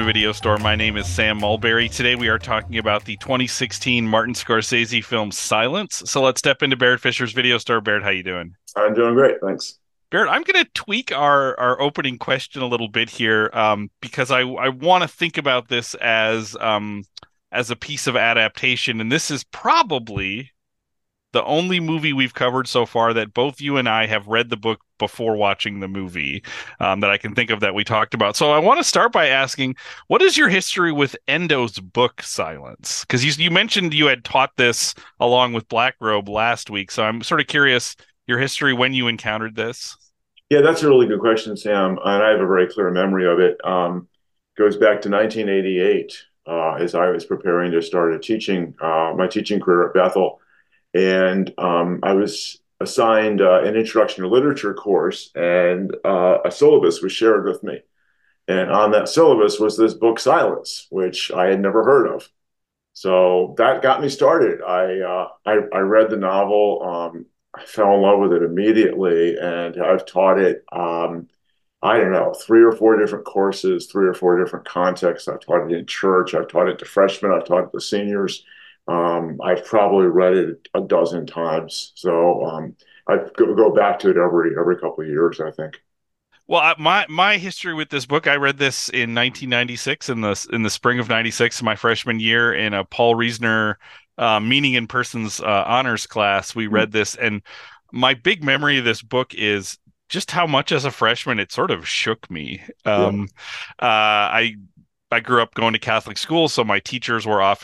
Video Store. My name is Sam Mulberry. Today we are talking about the 2016 Martin Scorsese film Silence. So let's step into Barrett Fisher's Video Store. Barrett, how you doing? I'm doing great, thanks. Barrett, I'm going to tweak our opening question a little bit here because I want to think about this as a piece of adaptation, and this is probably the only movie we've covered so far that both you and I have read the book before watching the movie, that I can think of that we talked about. So I want to start by asking, what is your history with Endo's book Silence? Because you mentioned you had taught this along with Black Robe last week, so I'm sort of curious your history when you encountered this. Yeah, that's a really good question, Sam, and I have a very clear memory of it. Goes back to 1988, as I was preparing to start my teaching career at Bethel, and I was assigned an introduction to literature course, and a syllabus was shared with me. And on that syllabus was this book, Silence, which I had never heard of. So that got me started. I read the novel. I fell in love with it immediately, and I've taught it. I don't know, three or four different courses, three or four different contexts. I've taught it in church. I've taught it to freshmen. I've taught it to seniors. I've probably read it a dozen times. So I go back to it every couple of years, I think. Well, my history with this book, I read this in 1996 in the spring of 96, my freshman year in a Paul Reasoner Meaning in Persons honors class. We read this, and my big memory of this book is just how much as a freshman it sort of shook me. Yeah. I grew up going to Catholic school, so my teachers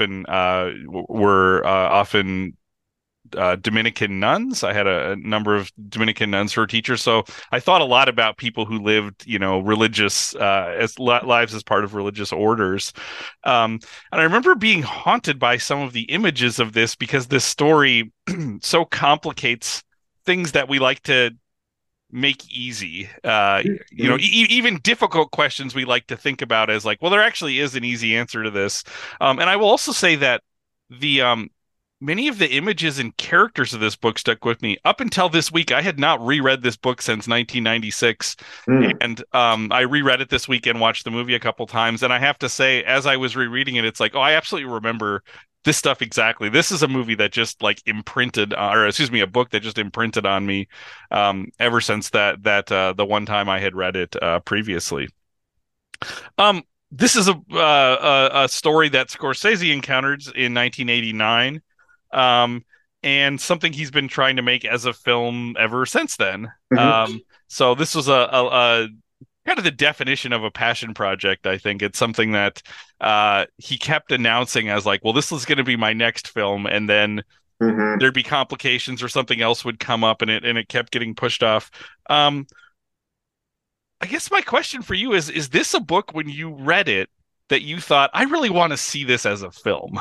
were often Dominican nuns. I had a number of Dominican nuns for teachers, so I thought a lot about people who lived, religious lives as part of religious orders. And I remember being haunted by some of the images of this because this story so complicates things that we like to make easy. Even difficult questions we like to think about as like, well, there actually is an easy answer to this. And I will also say that the many of the images and characters of this book stuck with me up until this week. I had not reread this book since 1996, Mm. and I reread it this week and watched the movie a couple times. And I have to say, as I was rereading it, it's like, oh, I absolutely remember this stuff exactly. This is a movie that just like imprinted, or excuse me, a book that just imprinted on me ever since the one time I had read it previously. This is a story that Scorsese encountered in 1989, um, and something he's been trying to make as a film ever since then. Mhm. So this was a kind of the definition of a passion project. I think it's something that he kept announcing as like, well, this is going to be my next film, and then Mhm. there'd be complications or something else would come up, and it kept getting pushed off. Um, I guess my question for you is this a book when you read it that you thought, I really want to see this as a film?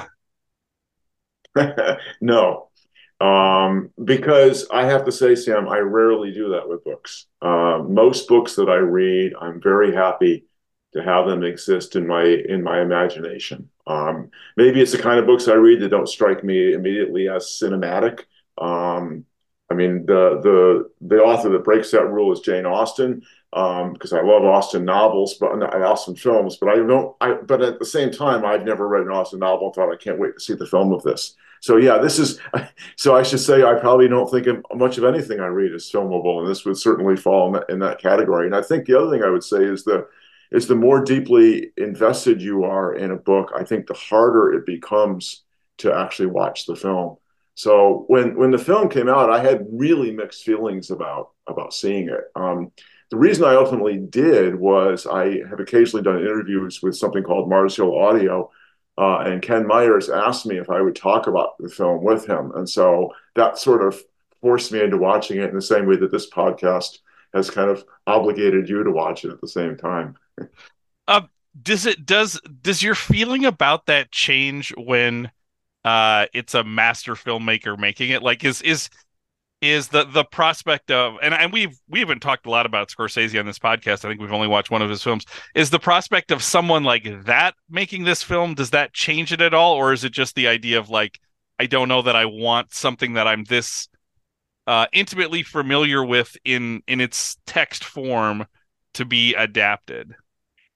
No, because I have to say, Sam, I rarely do that with books. Most books that I read, I'm very happy to have them exist in my imagination. Maybe it's the kind of books I read that don't strike me immediately as cinematic. I mean, the author that breaks that rule is Jane Austen, because I love Austen novels, but not Austen films. But I don't. But at the same time, I've never read an Austen novel and thought I can't wait to see the film of this. So yeah, this is. So I should say I probably don't think of much of anything I read is filmable, and this would certainly fall in that category. And I think the other thing I would say is the more deeply invested you are in a book, I think the harder it becomes to actually watch the film. So when the film came out, I had really mixed feelings about seeing it. The reason I ultimately did was I have occasionally done interviews with something called Mars Hill Audio, and Ken Myers asked me if I would talk about the film with him, and so that sort of forced me into watching it in the same way that this podcast has kind of obligated you to watch it at the same time. Uh, does your feeling about that change when it's a master filmmaker making it? Like is the prospect of, and we haven't talked a lot about Scorsese on this podcast. I think we've only watched one of his films. Is the prospect of someone like that making this film, does that change it at all, or is it just the idea of like, I don't know that I want something that I'm this intimately familiar with in its text form to be adapted?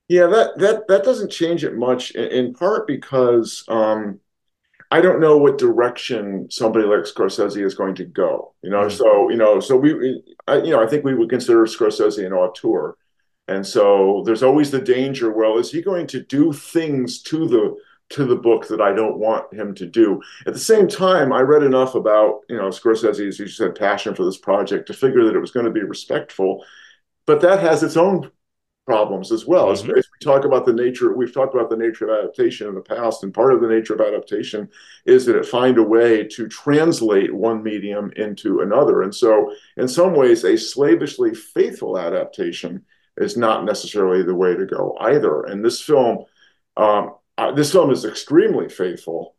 Yeah, that doesn't change it much, in part because I don't know what direction somebody like Scorsese is going to go. Mm. So I think we would consider Scorsese an auteur, and so there's always the danger. Well, is he going to do things to the book that I don't want him to do? At the same time, I read enough about Scorsese, as you said, passion for this project to figure that it was going to be respectful, but that has its own problems as well. As Hmm. we talk about the nature, we've talked about the nature of adaptation in the past, and part of the nature of adaptation is that it find a way to translate one medium into another. And so, in some ways, a slavishly faithful adaptation is not necessarily the way to go either. And this film is extremely faithful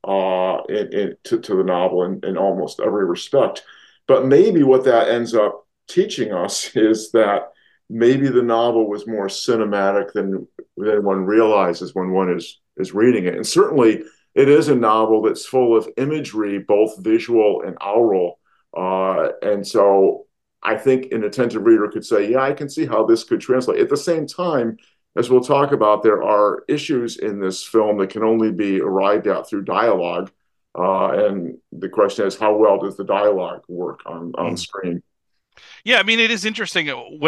to the novel in almost every respect. But maybe what that ends up teaching us is that maybe the novel was more cinematic than one realizes when one is reading it. And certainly, it is a novel that's full of imagery, both visual and aural. And so, I think an attentive reader could say, "Yeah, I can see how this could translate." At the same time, as we'll talk about, there are issues in this film that can only be arrived at through dialogue. And the question is, how well does the dialogue work on Mm. screen? Yeah, I mean, it is interesting.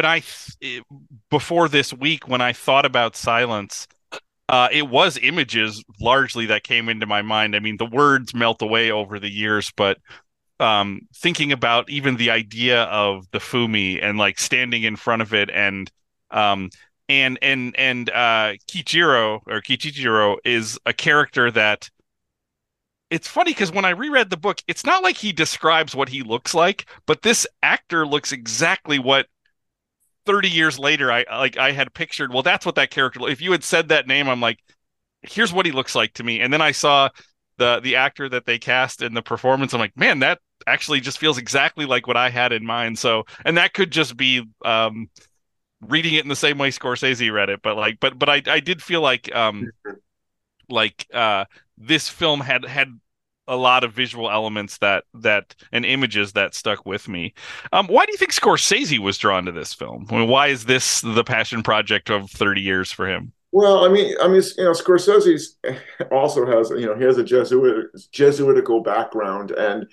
Before this week, when I thought about Silence, it was images largely that came into my mind. I mean, the words melt away over the years, but thinking about even the idea of the Fumi and like standing in front of it um, and Kichijiro is a character that it's funny because when I reread the book, it's not like he describes what he looks like, but this actor looks exactly what 30 years later I had pictured. Well, that's what that character. If you had said that name, I'm like, here's what he looks like to me. And then I saw the actor that they cast in the performance. I'm like, man, that actually just feels exactly like what I had in mind. So, and that could just be reading it in the same way Scorsese read it, but I did feel like this film had a lot of visual elements that and images that stuck with me. Why do you think Scorsese was drawn to this film? I mean, why is this the passion project of 30 years for him? Well, Scorsese's also has, he has a Jesuitical background, and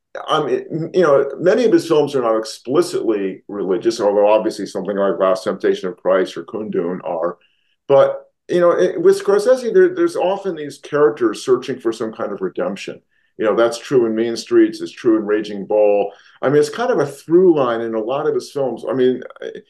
many of his films are not explicitly religious, although obviously something like Last Temptation of Christ or Kundun are. But with Scorsese, there's often these characters searching for some kind of redemption. That's true in Mean Streets. It's true in Raging Bull. I mean, it's kind of a through line in a lot of his films. I mean,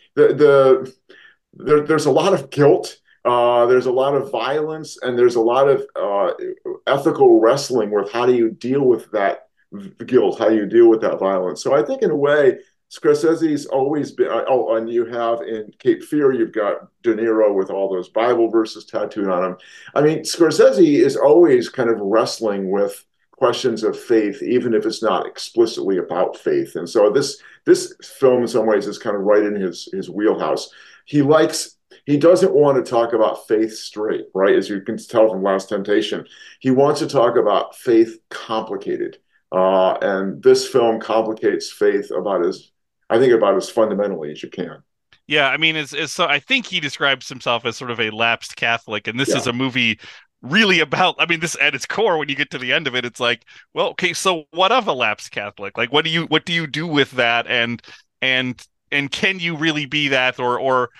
there's a lot of guilt. There's a lot of violence, and there's a lot of ethical wrestling with how do you deal with that guilt, how do you deal with that violence. So I think in a way, Scorsese's always been. Oh, and you have in Cape Fear, you've got De Niro with all those Bible verses tattooed on him. I mean, Scorsese is always kind of wrestling with questions of faith, even if it's not explicitly about faith. And so this film, in some ways, is kind of right in his wheelhouse. He likes he doesn't want to talk about faith straight, right? As you can tell from Last Temptation, he wants to talk about faith complicated, and this film complicates faith I think, about as fundamentally as you can. Yeah, I mean, it's so I think he describes himself as sort of a lapsed Catholic, and this is Yeah. a movie really about. I mean, this at its core, when you get to the end of it, it's like, well, okay, so what of a lapsed Catholic? Like, what do you do with that, and and can you really be that, or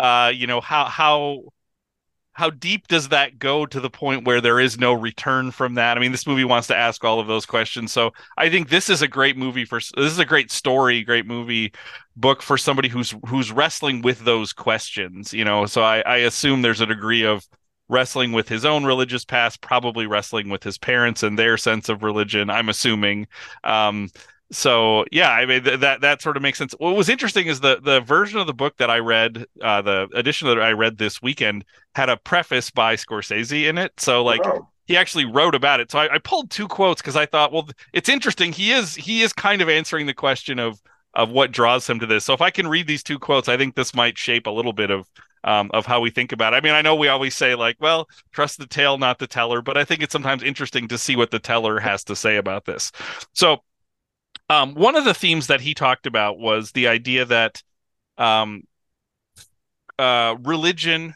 how deep does that go to the point where there is no return from that? I mean, this movie wants to ask all of those questions. So I think this is a great movie this is a great story, great movie book for somebody who's wrestling with those questions, So I assume there's a degree of wrestling with his own religious past, probably wrestling with his parents and their sense of religion, I'm assuming. So yeah, I mean that sort of makes sense. What was interesting is the version of the book that I read, the edition that I read this weekend had a preface by Scorsese in it. So like Wow. he actually wrote about it. So I pulled two quotes because I thought, well, it's interesting. He is kind of answering the question of what draws him to this. So if I can read these two quotes, I think this might shape a little bit of how we think about it. I mean, I know we always say like, well, trust the tale, not the teller, but I think it's sometimes interesting to see what the teller has to say about this. So one of the themes that he talked about was the idea that um, religion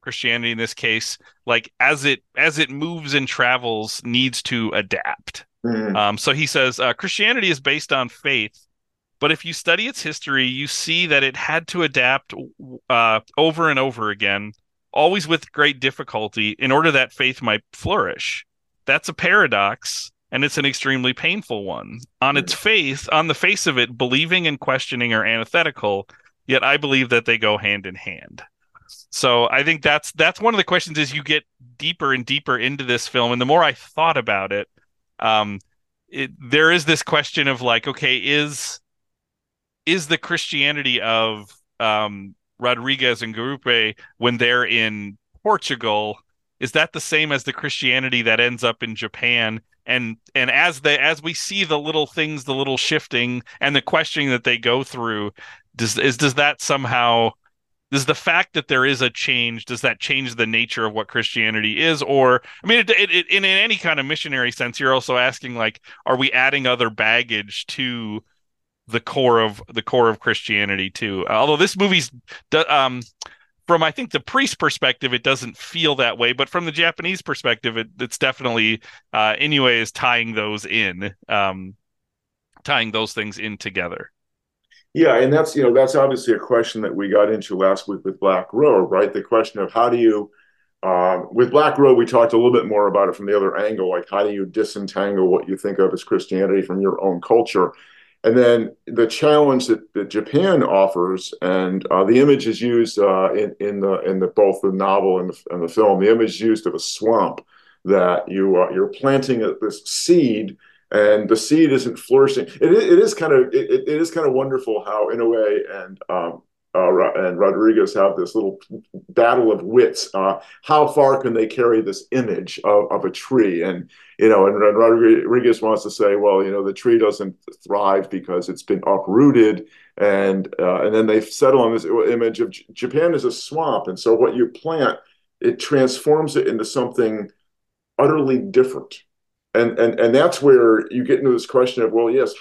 Christianity in this case, like as it moves and travels, needs to adapt. Mm-hmm. So he says Christianity is based on faith, but if you study its history, you see that it had to adapt over and over again, always with great difficulty, in order that faith might flourish. That's a paradox, and it's an extremely painful one. On the face of it, believing and questioning are antithetical, yet I believe that they go hand in hand. So I think that's one of the questions as you get deeper and deeper into this film, and the more I thought about it, um, there is this question of like, okay, is the Christianity of Rodriguez and Garupe when they're in Portugal, is that the same as the Christianity that ends up in Japan? And as we see the little things, the little shifting and the questioning that they go through, does that somehow, does the fact that there is a change, does that change the nature of what Christianity is? Or, I mean, in any kind of missionary sense, you're also asking like, are we adding other baggage to the core of Christianity too? Although this movie's from I think the priest perspective, it doesn't feel that way, but from the Japanese perspective, it's definitely Inoue is tying those things in together. Yeah, and that's obviously a question that we got into last week with Black Road, right? The question of how do you with Black Road, we talked a little bit more about it from the other angle, like how do you disentangle what you think of as Christianity from your own culture? And then the challenge that Japan offers, and the image is used in the both the novel and the film. The image is used of a swamp that you're planting this seed, and the seed isn't flourishing. It is kind of wonderful how Inoue and Rodriguez have this little battle of wits. How far can they carry this image of a tree? And Rodriguez wants to say, well, the tree doesn't thrive because it's been uprooted, and then they settle on this image of Japan as a swamp, and so what you plant, it transforms it into something utterly different, and that's where you get into this question of, well, yes,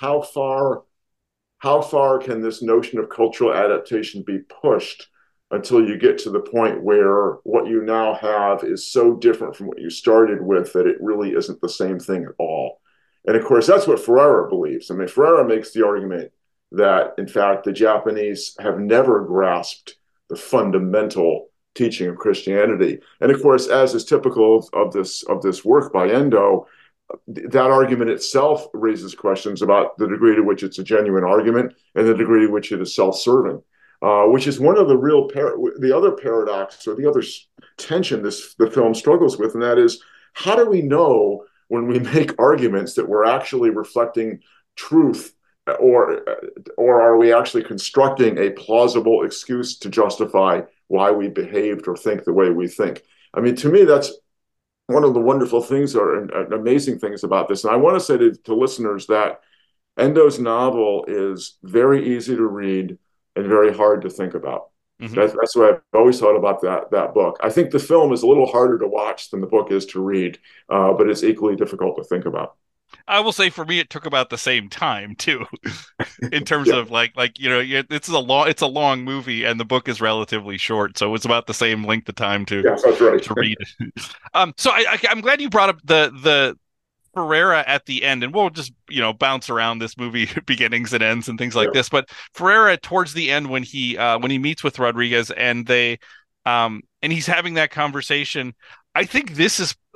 how far can this notion of cultural adaptation be pushed until you get to the point where what you now have is so different from what you started with that it really isn't the same thing at all? And of course, that's what Ferreira believes. I mean, Ferreira makes the argument that, in fact, the Japanese have never grasped the fundamental teaching of Christianity. And of course, as is typical of this work by Endo, that argument itself raises questions about the degree to which it's a genuine argument and the degree to which it is self-serving, which is one of the other paradox or the other tension the film struggles with, and that is, how do we know when we make arguments that we're actually reflecting truth, or are we actually constructing a plausible excuse to justify why we behaved or think the way we think? I mean, to me, that's one of the wonderful things or amazing things about this. And I want to say to listeners that Endo's novel is very easy to read and very hard to think about. Mm-hmm. That's what I've always thought about that book. I think the film is a little harder to watch than the book is to read, but it's equally difficult to think about. I will say for me, it took about the same time too, in terms Yeah. of it's a long movie, and the book is relatively short, so it's about the same length of time to Yes, that's right. read. So I'm glad you brought up the Ferreira at the end, and we'll just bounce around this movie beginnings and ends and things like Yeah. this. But Ferreira towards the end, when he meets with Rodriguez and and he's having that conversation, I think this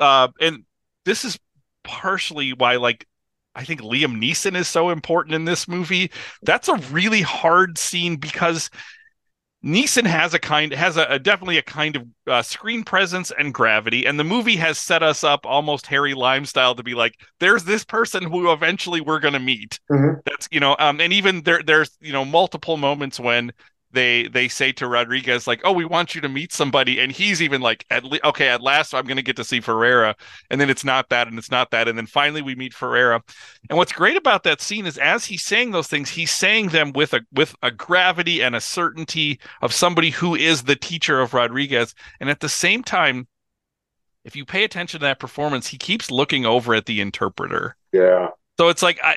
is partially why, like, I think Liam Neeson is so important in this movie. That's a really hard scene because Neeson has definitely a kind of screen presence and gravity, and the movie has set us up almost Harry Lime style to be like, there's this person who eventually we're going to meet. Mm-hmm. That's and even there's multiple moments when they say to Rodriguez like, oh, we want you to meet somebody, and he's even like, okay, at last I'm going to get to see Ferreira, and then it's not that, and it's not that, and then finally we meet Ferreira. And what's great about that scene is as he's saying those things, he's saying them with a gravity and a certainty of somebody who is the teacher of Rodriguez, and at the same time, if you pay attention to that performance, he keeps looking over at the interpreter. Yeah. So it's like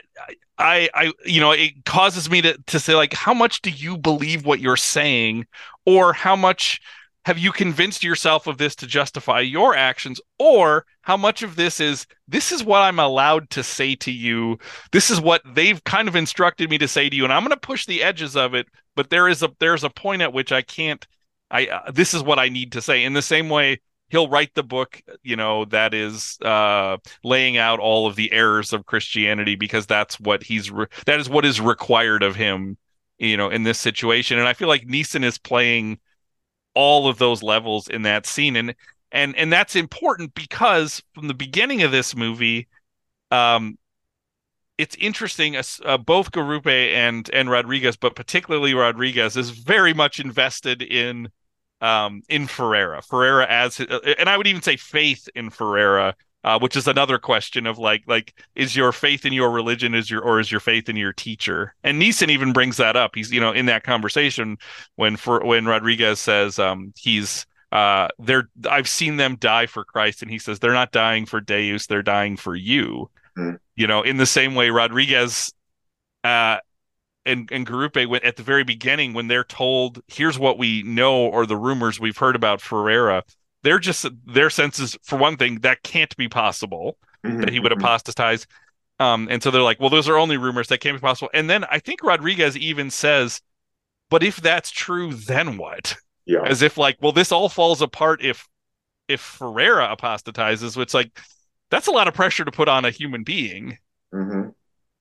it causes me to say, like, how much do you believe what you're saying, or how much have you convinced yourself of this to justify your actions, or how much of this is what I'm allowed to say to you, this is what they've kind of instructed me to say to you, and I'm going to push the edges of it, but there's a point at which I can't, this is what I need to say. In the same way, he'll write the book, that is laying out all of the errors of Christianity, because that is what is required of him, in this situation. And I feel like Neeson is playing all of those levels in that scene, and that's important, because from the beginning of this movie, um it's interesting. Both Garupe and Rodriguez, but particularly Rodriguez, is very much invested in Ferreira as, and I would even say faith in Ferreira, which is another question of like is your faith in your religion, is your faith in your teacher? And Neeson even brings that up. He's, in that conversation when Rodriguez says, he's they're I've seen them die for Christ, and he says they're not dying for Deus, they're dying for you. Mm. In the same way, Rodriguez uh, and Garupe, went at the very beginning, when they're told, here's what we know, or the rumors we've heard about Ferreira, their sense is, for one thing, that can't be possible, that he would Mm-hmm. apostatize. And so they're like, well, those are only rumors, that can't be possible. And then I think Rodriguez even says, but if that's true, then what? Yeah. As if like, well, this all falls apart if Ferreira apostatizes, which, like, that's a lot of pressure to put on a human being. Mm-hmm.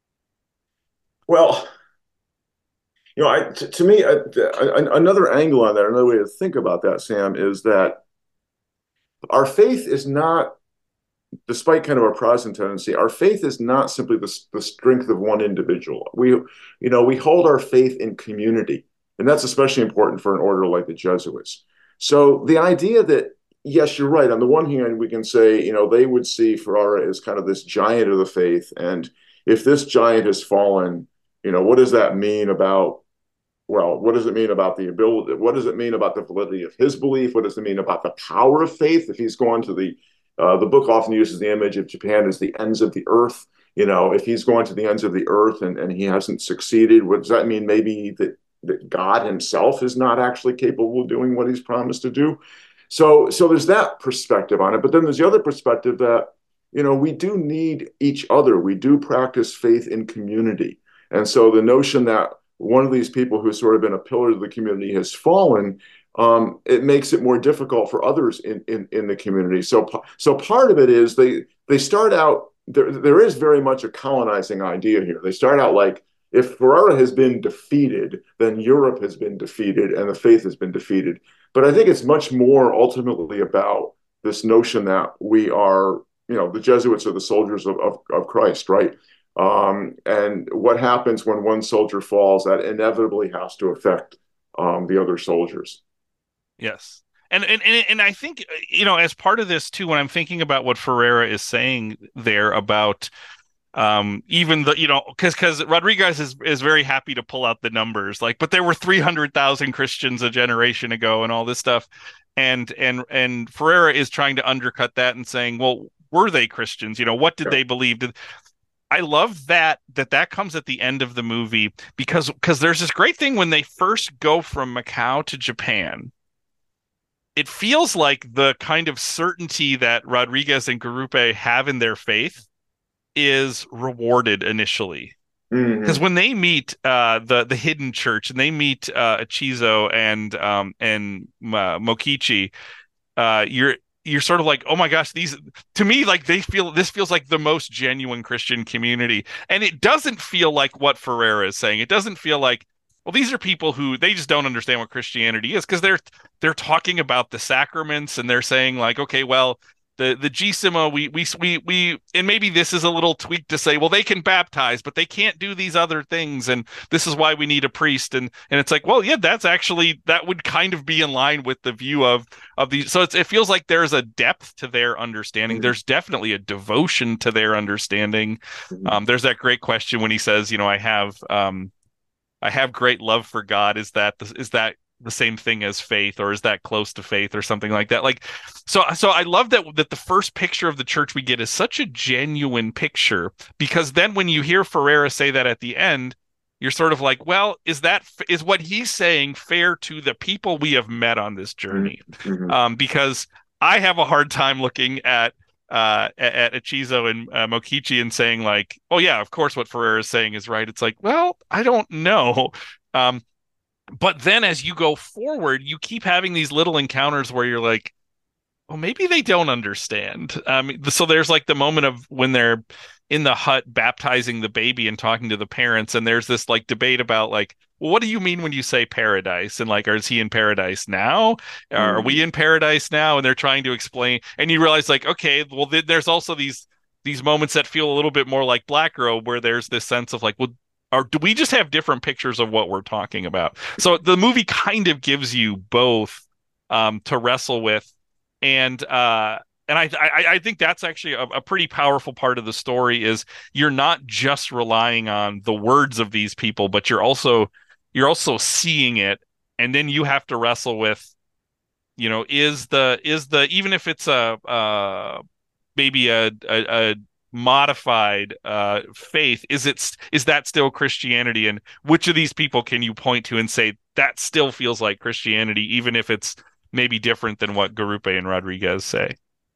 Well, to me, another angle on that, another way to think about that, Sam, is that our faith is not, despite kind of our Protestant tendency, our faith is not simply the strength of one individual. We hold our faith in community, and that's especially important for an order like the Jesuits. So the idea that, yes, you're right. On the one hand, we can say, they would see Ferrara as kind of this giant of the faith, and if this giant has fallen, what does that mean about, well, what does it mean about the ability? What does it mean about the validity of his belief? What does it mean about the power of faith? If he's going to the book often uses the image of Japan as the ends of the earth. If he's going to the ends of the earth and he hasn't succeeded, what does that mean? Maybe that God himself is not actually capable of doing what he's promised to do. So there's that perspective on it. But then there's the other perspective that, we do need each other. We do practice faith in community. And so the notion that one of these people who's sort of been a pillar of the community has fallen, it makes it more difficult for others in the community. So part of it is they start out, there is very much a colonizing idea here. They start out like, if Ferrara has been defeated, then Europe has been defeated and the faith has been defeated. But I think it's much more ultimately about this notion that we are, the Jesuits are the soldiers of Christ, right? And what happens when one soldier falls, that inevitably has to affect the other soldiers. Yes. And I think, as part of this too, when I'm thinking about what Ferreira is saying there about, even the, because Rodriguez is very happy to pull out the numbers, like, but there were 300,000 Christians a generation ago and all this stuff. And Ferreira is trying to undercut that and saying, well, were they Christians? What did Yeah. they believe? I love that comes at the end of the movie, because there's this great thing when they first go from Macau to Japan. It feels like the kind of certainty that Rodriguez and Garupe have in their faith is rewarded initially. Because Mm-hmm. when they meet the hidden church, and they meet Achizo and Mokichi, you're sort of like, oh my gosh, these, to me, like, this feels like the most genuine Christian community. And it doesn't feel like what Ferreira is saying. It doesn't feel like, well, these are people who, they just don't understand what Christianity is, because they're talking about the sacraments, and they're saying like, okay, well, the Gisima, we and maybe this is a little tweak to say, well, they can baptize, but they can't do these other things, and this is why we need a priest. And it's like, well, yeah, that would kind of be in line with the view of these. So it feels like there's a depth to their understanding. Mm-hmm. There's definitely a devotion to their understanding. There's that great question when he says, I have great love for God. Is that the same thing as faith, or is that close to faith, or something like that? Like, so I love that the first picture of the church we get is such a genuine picture, because then when you hear Ferreira say that at the end, you're sort of like, well, is what he's saying fair to the people we have met on this journey? Mm-hmm. Because I have a hard time looking at Achizo and Mokichi and saying like, oh yeah, of course what Ferrer is saying is right. It's like, well, I don't know. Um, but then as you go forward, you keep having these little encounters where you're like, well, maybe they don't understand. So there's like the moment of when they're in the hut baptizing the baby and talking to the parents, and there's this like debate about like, well, what do you mean when you say paradise? And like, is he in paradise now? Are Mm-hmm. we in paradise now? And they're trying to explain, and you realize like, okay, well, there's also these moments that feel a little bit more like Black Robe, where there's this sense of like, well, or do we just have different pictures of what we're talking about? So the movie kind of gives you both to wrestle with and I think that's actually a pretty powerful part of the story is you're not just relying on the words of these people, but you're also seeing it, and then you have to wrestle with, is the even if it's a maybe a modified faith, is that still Christianity? And which of these people can you point to and say that still feels like Christianity, even if it's maybe different than what Garupe and Rodriguez say?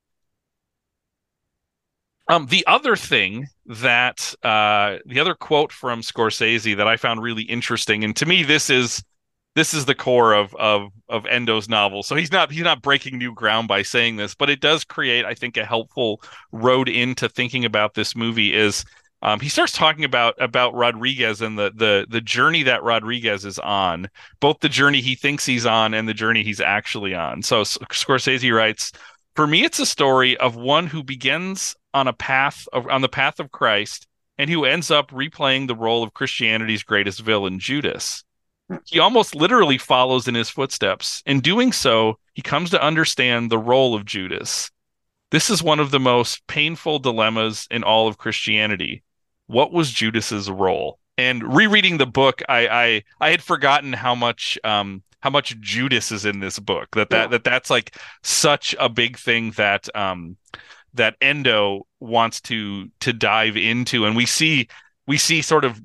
The other quote from Scorsese that I found really interesting, and to me this is the core of Endo's novel. So he's not breaking new ground by saying this, but it does create, I think, a helpful road into thinking about this movie. Is he starts talking about Rodriguez and the journey that Rodriguez is on, both the journey he thinks he's on and the journey he's actually on. So Scorsese writes, "For me, it's a story of one who begins on the path of Christ and who ends up replaying the role of Christianity's greatest villain, Judas. He almost literally follows in his footsteps. In doing so, he comes to understand the role of Judas. This is one of the most painful dilemmas in all of Christianity. What was Judas's role?" And rereading the book, I had forgotten how much Judas is in this book. Yeah. That's like such a big thing that Endo wants to dive into, and we see sort of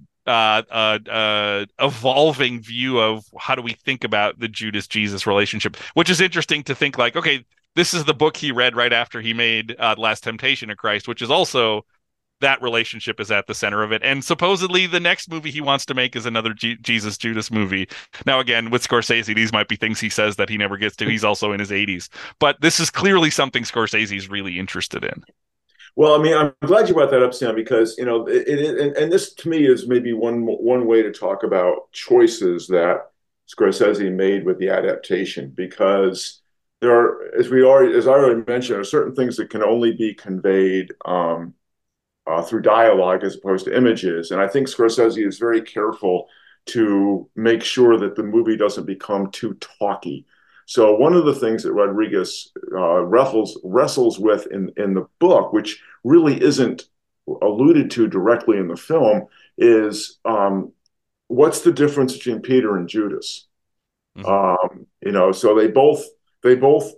evolving view of how do we think about the Judas Jesus relationship, which is interesting to think like, okay, this is the book he read right after he made Last Temptation of Christ, which is also that relationship is at the center of it. And supposedly the next movie he wants to make is another Jesus Judas movie. Now, again, with Scorsese, these might be things he says that he never gets to. He's also in his 80s. But this is clearly something Scorsese's really interested in. Well, I mean, I'm glad you brought that up, Sam, because and this to me is maybe one way to talk about choices that Scorsese made with the adaptation, because there are, as I already mentioned, there are certain things that can only be conveyed through dialogue as opposed to images, and I think Scorsese is very careful to make sure that the movie doesn't become too talky. So one of the things that Rodriguez wrestles with in the book, which really isn't alluded to directly in the film, is what's the difference between Peter and Judas? Mm-hmm. So they both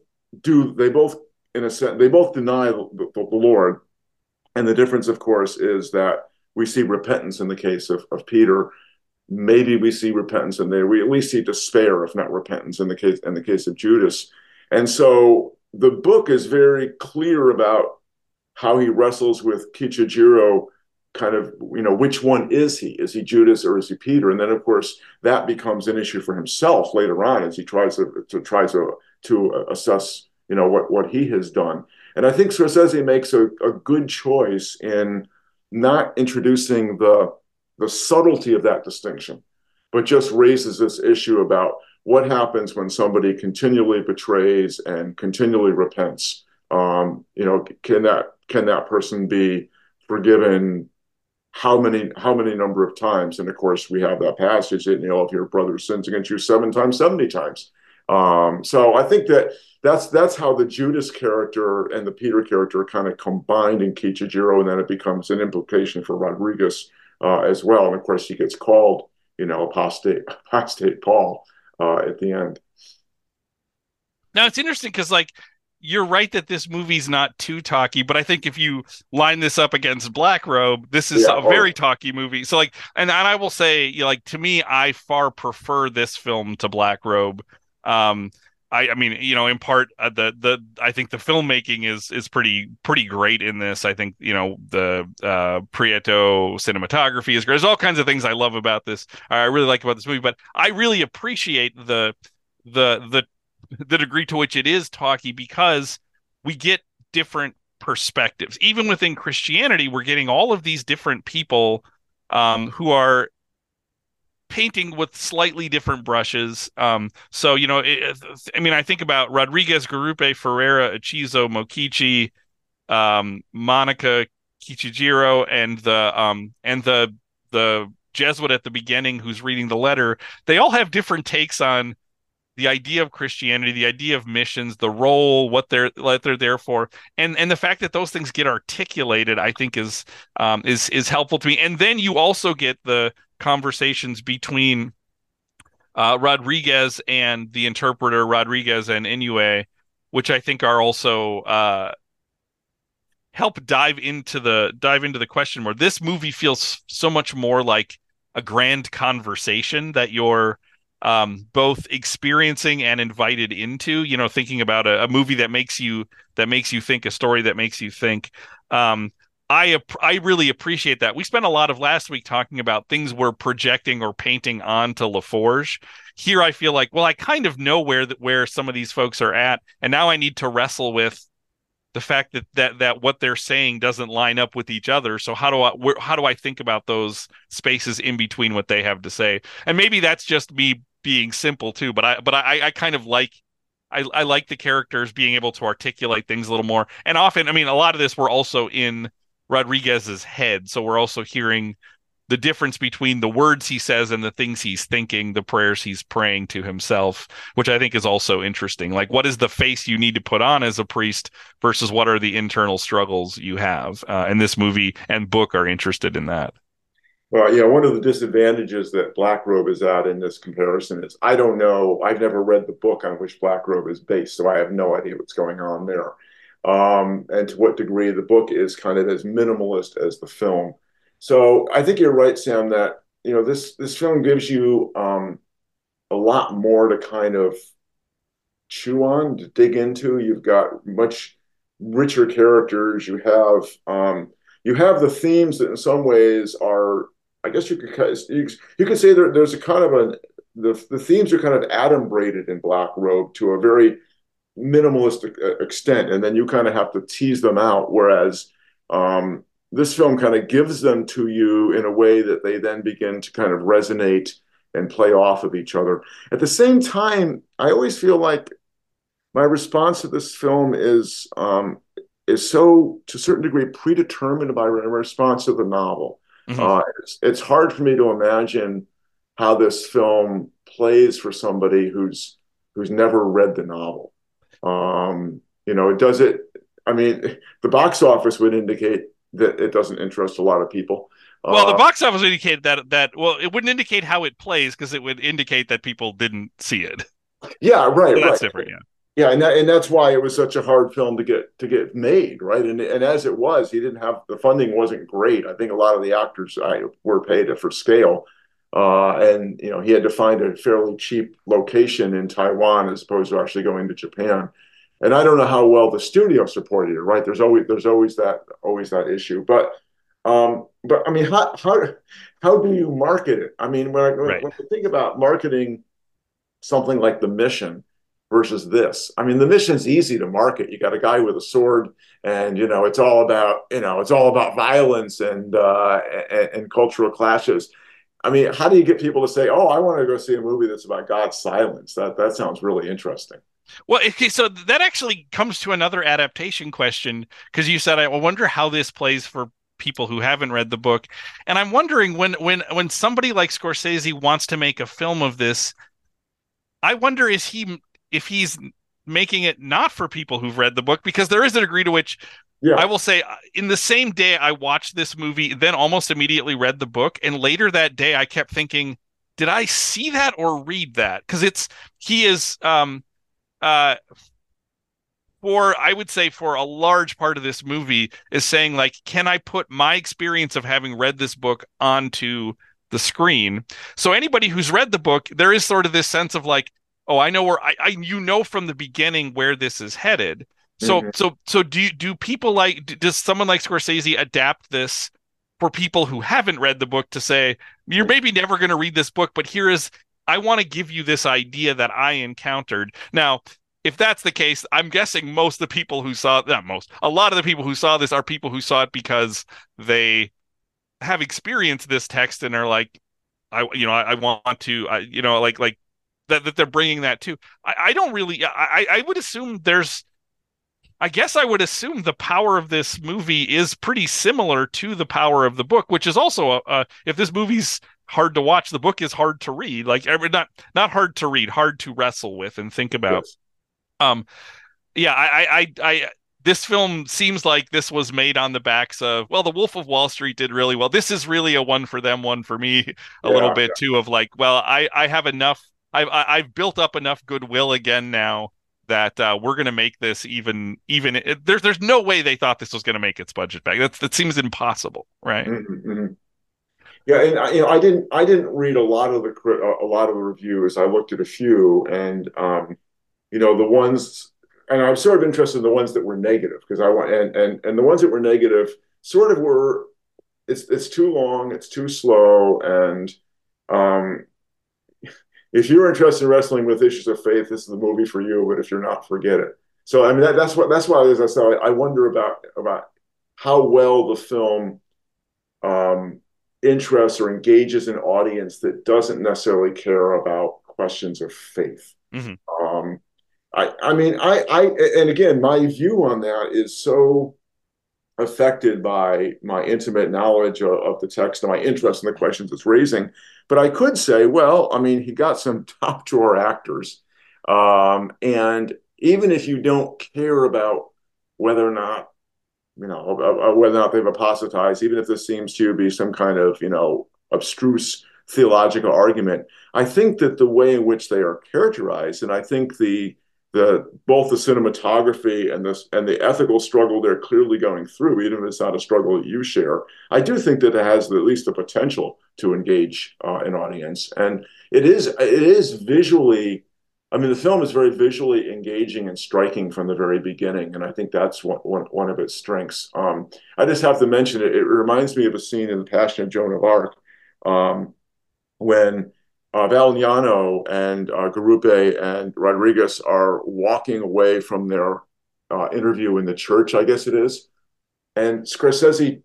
in a sense they both deny the Lord, and the difference, of course, is that we see repentance in the case of Peter. Maybe we see repentance in there. We at least see despair, if not repentance, in the case of Judas. And so the book is very clear about how he wrestles with Kichijiro, kind of, which one is he? Is he Judas or is he Peter? And then, of course, that becomes an issue for himself later on as he tries to assess, what he has done. And I think Scorsese makes a good choice in not introducing the subtlety of that distinction, but just raises this issue about what happens when somebody continually betrays and continually repents. Can that person be forgiven? How many number of times? And of course, we have that passage that, if your brother sins against you 7 times, 70 times. So I think that's how the Judas character and the Peter character kind of combined in Kichijiro, and then it becomes an implication for Rodriguez as well. And of course, he gets called, apostate Paul at the end. Now it's interesting because like you're right that this movie's not too talky, but I think if you line this up against Black Robe, this is Yeah. a Oh, very talky movie. So like, and I will say, like to me, I far prefer this film to Black Robe. Um, I mean, in part, I think the filmmaking is pretty great in this. I think the Prieto cinematography is great. There's all kinds of things I love about this. I really like about this movie, but I really appreciate the the degree to which it is talky because we get different perspectives. Even within Christianity, we're getting all of these different people who are painting with slightly different brushes. So, I mean, I think about Rodriguez, Garupe, Ferreira, Achizo, Mokichi, Monica Kichijiro, and the Jesuit at the beginning who's reading the letter. They all have different takes on the idea of Christianity, the idea of missions, the role, what they're there for, and the fact that those things get articulated, I think is helpful to me. And then you also get the conversations between Rodriguez and the interpreter, Rodriguez and Inoue, which I think are also help dive into the question more. This movie feels so much more like a grand conversation that you're both experiencing and invited into. Thinking about a movie that makes you think, a story that makes you think. Um, I really appreciate that. We spent a lot of last week talking about things we're projecting or painting onto LaForge. Here, I feel like, well, I kind of know where some of these folks are at, and now I need to wrestle with the fact that what they're saying doesn't line up with each other. So how do I think about those spaces in between what they have to say? And maybe that's just me being simple too, but I kind of like I like the characters being able to articulate things a little more. And often, I mean, a lot of this we're also in Rodriguez's head, so we're also hearing the difference between the words he says and the things he's thinking, the prayers he's praying to himself, which I think is also interesting. Like, what is the face you need to put on as a priest versus what are the internal struggles you have? And this movie and book are interested in that. well, yeah, one of the disadvantages that Black Robe is at in this comparison is I don't know. I've never read the book on which Black Robe is based, so I have no idea what's going on there. And to what degree the book is kind of as minimalist as the film. So I think you're right, Sam, that this film gives you a lot more to kind of chew on, to dig into. You've got much richer characters. You have the themes that in some ways are, I guess you could say there's a kind of the themes are kind of adumbrated in Black Robe to a very minimalistic extent, and then you kind of have to tease them out. Whereas this film kind of gives them to you in a way that they then begin to kind of resonate and play off of each other. At the same time, I always feel like my response to this film is so to a certain degree predetermined by my response to the novel. Mhm. It's hard for me to imagine how this film plays for somebody who's never read the novel. It does it. I mean, the box office would indicate that it doesn't interest a lot of people. Well, the Uh, box office would indicate that well, it wouldn't indicate how it plays because it would indicate that people didn't see it. yeah, right, So that's right. different, yeah. Yeah, and that's why it was such a hard film to get made, right? And as it was, he didn't have the funding wasn't great. I think a lot of the actors were paid for scale, and he had to find a fairly cheap location in Taiwan as opposed to actually going to Japan. And I don't know how well the studio supported it, right? There's always that issue, but I mean, how do you market it? I mean, Right. when I think about marketing something like The Mission versus this. I mean, The Mission's easy to market. You got a guy with a sword, and it's all about violence and cultural clashes. I mean, how do you get people to say, "Oh, I want to go see a movie that's about God's silence"? That sounds really interesting. Well, okay, so that actually comes to another adaptation question because you said I wonder how this plays for people who haven't read the book. And I'm wondering when somebody like Scorsese wants to make a film of this, I wonder if he's making it not for people who've read the book because there is a degree to which I Yeah, will say in the same day I watched this movie, then almost immediately read the book, and later that day I kept thinking, did I see that or read that? Because he is uh I would say for a large part of this movie is saying like, can I put my experience of having read this book onto the screen? So anybody who's read the book, there is sort of this sense of like, oh, I know where I you know from the beginning where this is headed. So Mhm. do people like does someone like Scorsese adapt this for people who haven't read the book to say you're maybe never going to read this book, but here is I want to give you this idea that I encountered. Now, if that's the case, I'm guessing most of the people who saw not most, a lot of the people who saw this are people who saw it because they have experienced this text and are like, I want to, like that they're bringing that too. I don't really, I would assume I guess I would assume the power of this movie is pretty similar to the power of the book, which is also if this movie's hard to watch, the book is hard to read. Like not hard to read, hard to wrestle with and think about. Yes. Um, yeah, this film seems like this was made on the backs of, well, The Wolf of Wall Street did really well. This is really a one for them, one for me, a little Yeah. bit too, of like, well, I have enough, I've built up enough goodwill again now that we're going to make this there's no way they thought this was going to make its budget back. That seems impossible, right? Mhm. Yeah, and I didn't read a lot of the reviews. I looked at a few, and the ones, and I'm sort of interested in the ones that were negative because I want and the ones that were negative sort of were it's too long, it's too slow, and um, if you're interested in wrestling with issues of faith, this is the movie for you. But if you're not, forget it. So I mean that's why as I said, I wonder about how well the film um, interests or engages an audience that doesn't necessarily care about questions of faith. Hmm. Um, I mean, and again, my view on that is so affected by my intimate knowledge of the text and my interest in the questions it's raising. But I could say, well, I mean, he got some top drawer actors. And even if you don't care about whether or not, whether or not they've apostatized, even if this seems to be some kind of, abstruse theological argument, I think that the way in which they are characterized, and I think the both the cinematography and the ethical struggle they're clearly going through, even if it's not a struggle that you share, I do think that it has at least the potential to engage an audience, and it is visually. I mean, the film is very visually engaging and striking from the very beginning, and I think that's one of its strengths. I just have to mention it. It reminds me of a scene in The Passion of Joan of Arc um, when Valeriano and Garupe and Rodriguez are walking away from their interview in the church, I guess it is, and Scorsese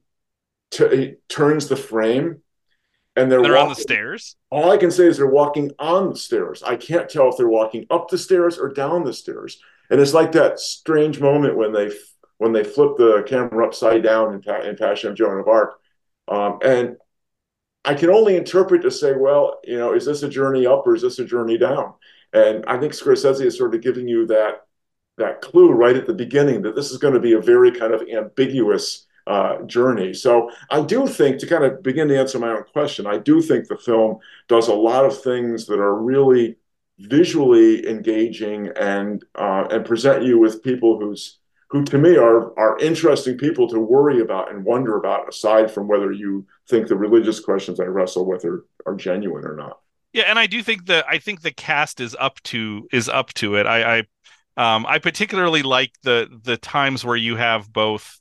turns the frame, and they're They're on the walking. stairs. All I can say is they're walking on the stairs. I can't tell if they're walking up the stairs or down the stairs. And it's like that strange moment when they flip the camera upside down in Passion of Joan of Arc. And I can only interpret to say, well, is this a journey up or is this a journey down? And I think Scorsese is sort of giving you that clue right at the beginning that this is going to be a very kind of ambiguous journey. So I do think, to kind of begin to answer my own question, I do think the film does a lot of things that are really visually engaging and present you with people who to me are interesting people to worry about and wonder about, aside from whether you think the religious questions I wrestle with are genuine or not. Yeah, and I think the cast is up to it. I particularly like the times where you have both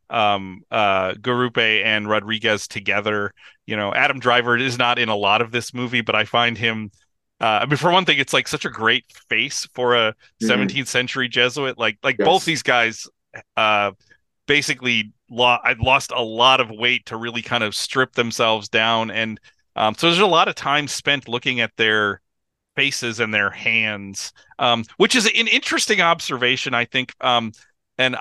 Garupe and Rodriguez together. Adam Driver is not in a lot of this movie, but I find him I mean, for one thing, it's like such a great face for a Mm-hmm. 17th century Jesuit. Like both Yes. these guys uh basically I lost a lot of weight to really kind of strip themselves down, and so there's a lot of time spent looking at their faces and their hands, which is an interesting observation, I think. And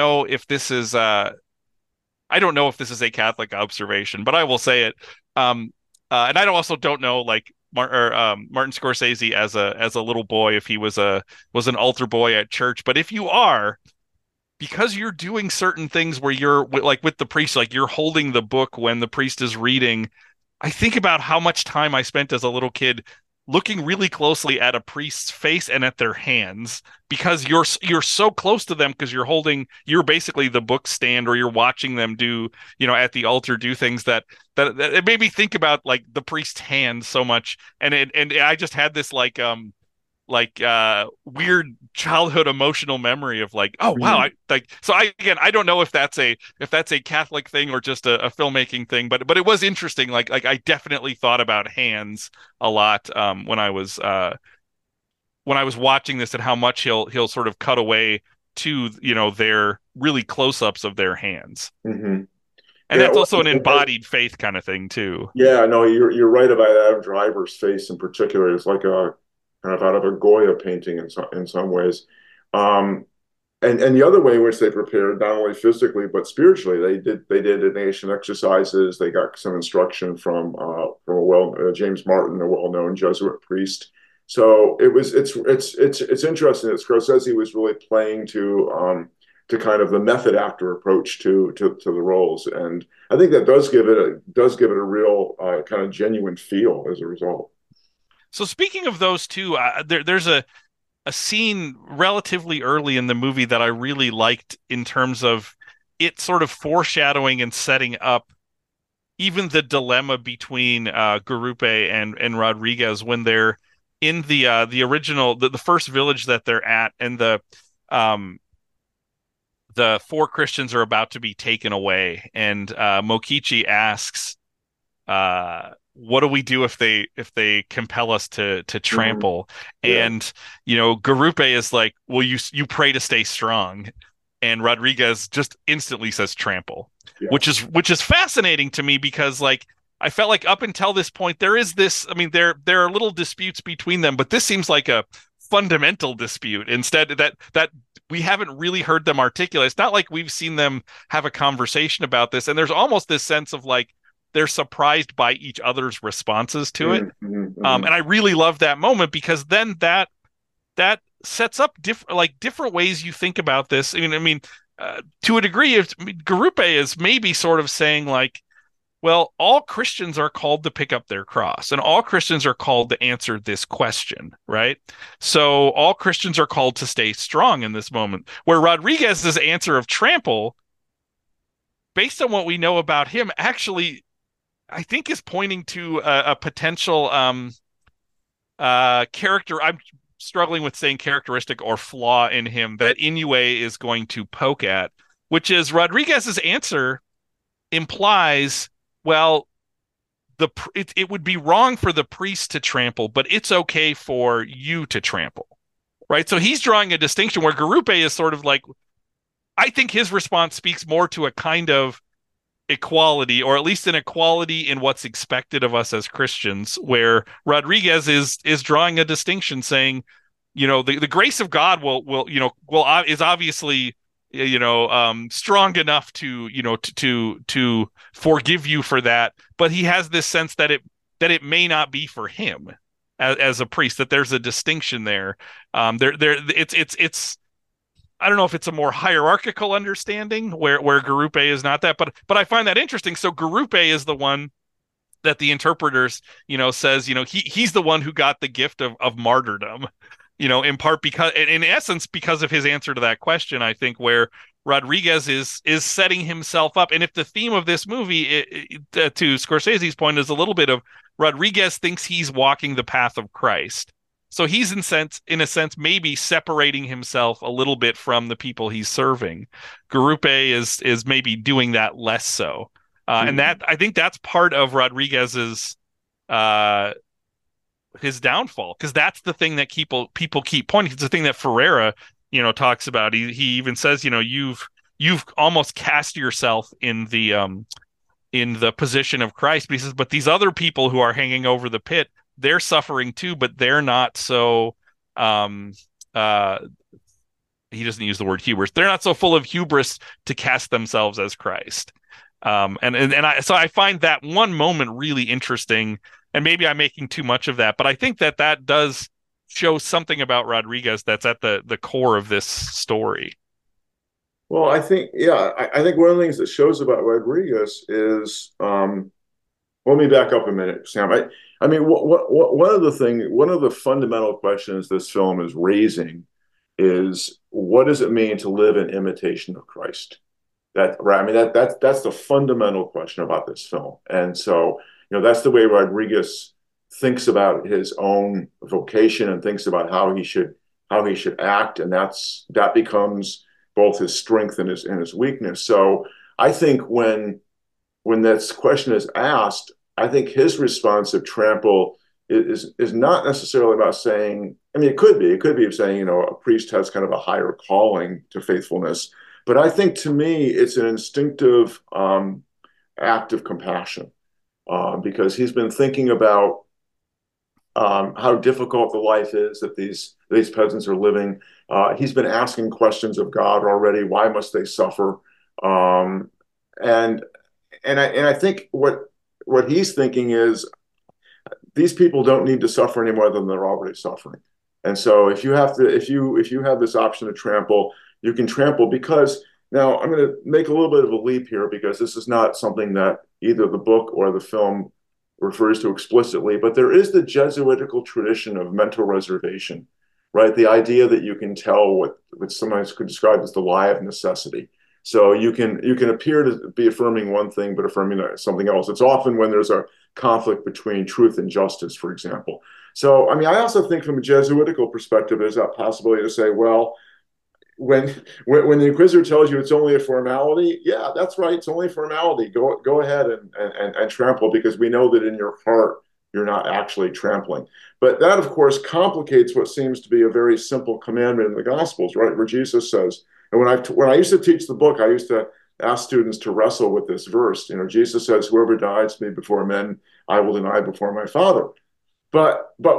I don't know if this is a Catholic observation, but I will say it. And I also don't know, like Martin Scorsese as a little boy, if he was an altar boy at church. But if you are, because you're doing certain things where you're like with the priest, like you're holding the book when the priest is reading. I think about how much time I spent as a little kid looking really closely at a priest's face and at their hands because you're so close to them because you're basically the book stand or you're watching them do, at the altar do things that it made me think about like the priest's hands so much. And I just had this weird childhood emotional memory of like, oh wow, Mhm. I like so I again I don't know if that's a Catholic thing or just a filmmaking thing, but it was interesting. Like I definitely thought about hands a lot when I was watching this and how much he'll sort of cut away to their really close-ups of their hands. Mhm. And Yeah, that's well, also an embodied faith kind of thing too. yeah, no, you're right about Adam Driver's face in particular. It's like a kind of out of a Goya painting in some ways. Um, and the other way in which they prepared, not only physically but spiritually, they did divination exercises. They got some instruction from James Martin, a well-known Jesuit priest. So it's interesting that Scorsese was really playing to kind of the method actor approach to the roles, and I think that does give it a real kind of genuine feel as a result. So speaking of those two, there's a scene relatively early in the movie that I really liked in terms of it sort of foreshadowing and setting up even the dilemma between Garupe and Rodriguez when they're in the original the first village that they're at, and um the four Christians are about to be taken away, and Mokichi asks, what do we do if they compel us to Mhm. trample? Yeah, And Garupe is like, well, you pray to stay strong, and Rodriguez just instantly says trample, yeah. which is fascinating to me because like I felt like up until this point there is this. I mean, there are little disputes between them, but this seems like a fundamental dispute instead that we haven't really heard them articulate. It's not like we've seen them have a conversation about this, and there's almost this sense of like they're surprised by each other's responses to it. Mm-hmm. And I really love that moment because then that sets up different ways you think about this. To a degree, if I mean, Garupe is maybe sort of saying like, well, all Christians are called to pick up their cross, and all Christians are called to answer this question, right? So all Christians are called to stay strong in this moment. Where Rodriguez's answer of trample, based on what we know about him, actually I think is pointing to a potential character. I'm struggling with saying characteristic or flaw in him that Inoue is going to poke at, which is Rodriguez's answer implies, well, it would be wrong for the priest to trample, but it's okay for you to trample, right? So he's drawing a distinction where Garupe is sort of like, I think his response speaks more to a kind of equality, or at least an equality in what's expected of us as Christians, where Rodriguez is drawing a distinction, saying, the grace of God is obviously strong enough to forgive you for that, but he has this sense that it may not be for him as a priest, that there's a distinction there. It's I don't know if it's a more hierarchical understanding where Garupe is not that, but I find that interesting. So Garupe is the one that the interpreters, says, he's the one who got the gift of martyrdom, in part because, in essence, because of his answer to that question, I think, where Rodriguez is setting himself up. And if the theme of this movie, to Scorsese's point, is a little bit of Rodriguez thinks he's walking the path of Christ. So he's in a sense, maybe separating himself a little bit from the people he's serving. Garupe is maybe doing that less so. And Mm-hmm. that I think that's part of Rodriguez's uh his downfall, because that's the thing that people keep pointing. It's the thing that Ferreira, talks about. He even says, you've almost cast yourself in the position of Christ. But he says, but these other people who are hanging over the pit, they're suffering too, but they're not so um uh he doesn't use the word hubris. They're not so full of hubris to cast themselves as Christ. I find that one moment really interesting, and maybe I'm making too much of that, but I think that does show something about Rodriguez that's at the core of this story. Well, I think, yeah, I think one of the things that shows about Rodriguez is, let me back up a minute, Sam. I mean, one of the fundamental questions this film is raising is what does it mean to live in imitation of Christ? That right. I mean that's the fundamental question about this film. And so, that's the way Rodriguez thinks about his own vocation and thinks about how he should act. And that becomes both his strength and his weakness. So I think when this question is asked, I think his response of Trample is not necessarily about saying, I mean, it could be saying, a priest has kind of a higher calling to faithfulness. But I think to me, it's an instinctive act of compassion because he's been thinking about how difficult the life is that these peasants are living. He's been asking questions of God already. Why must they suffer? Um, and I think what he's thinking is these people don't need to suffer any more than they're already suffering. And so if you have this option to trample, you can trample because now I'm going to make a little bit of a leap here because this is not something that either the book or the film refers to explicitly, but there is the Jesuitical tradition of mental reservation, right? The idea that you can tell what sometimes could describe as the lie of necessity. So you can appear to be affirming one thing but affirming something else. It's often when there's a conflict between truth and justice, for example. So I mean, I also think from a Jesuitical perspective, there's that possibility to say, well, when the inquisitor tells you it's only a formality, yeah, that's right, it's only a formality. Go ahead and trample because we know that in your heart you're not actually trampling. But that, of course, complicates what seems to be a very simple commandment in the Gospels, right? Where Jesus says, and when I used to teach the book, I used to ask students to wrestle with this verse. Jesus says, "Whoever denies me before men, I will deny before my Father." But